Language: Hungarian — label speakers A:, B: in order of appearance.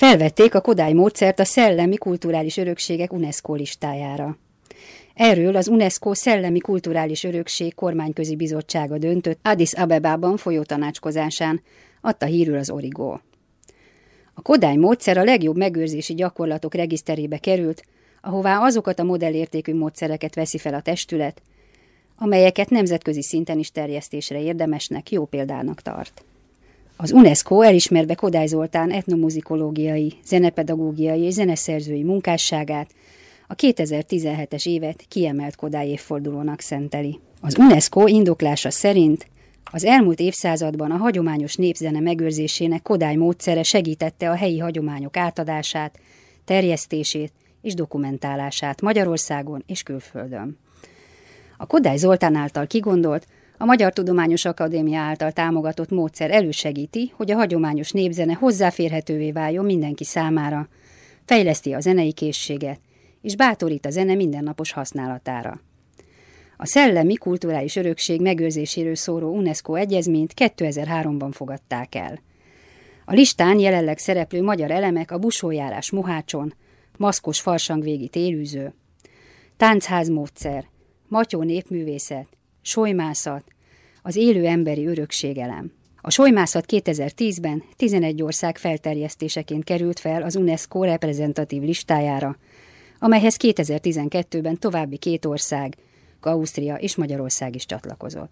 A: Felvették a Kodály módszert a szellemi kulturális örökségek UNESCO listájára. Erről az UNESCO Szellemi Kulturális Örökség kormányközi bizottsága döntött Addis Abebában folyó tanácskozásán, adta hírül az Origo. A Kodály módszer a legjobb megőrzési gyakorlatok regiszterébe került, ahová azokat a modellértékű módszereket veszi fel a testület, amelyeket nemzetközi szinten is terjesztésre érdemesnek, jó példának tart. Az UNESCO elismerve Kodály Zoltán etnomuzikológiai, zenepedagógiai és zeneszerzői munkásságát, a 2017-es évet kiemelt Kodály évfordulónak szenteli. Az UNESCO indoklása szerint az elmúlt évszázadban a hagyományos népzene megőrzésének Kodály módszere segítette a helyi hagyományok átadását, terjesztését és dokumentálását Magyarországon és külföldön. A Kodály Zoltán által kigondolt, a Magyar Tudományos Akadémia által támogatott módszer elősegíti, hogy a hagyományos népzene hozzáférhetővé váljon mindenki számára, fejleszti a zenei készséget, és bátorít a zene mindennapos használatára. A szellemi kulturális örökség megőrzéséről szóló UNESCO egyezményt 2003-ban fogadták el. A listán jelenleg szereplő magyar elemek a busójárás Mohácson, maszkos farsangvégi térűző, táncház módszer, matyó népművészet, solymászat, az élő emberi örökségelem. A solymászat 2010-ben 11 ország felterjesztéseként került fel az UNESCO reprezentatív listájára, amelyhez 2012-ben további 2 ország, Ausztria és Magyarország is csatlakozott.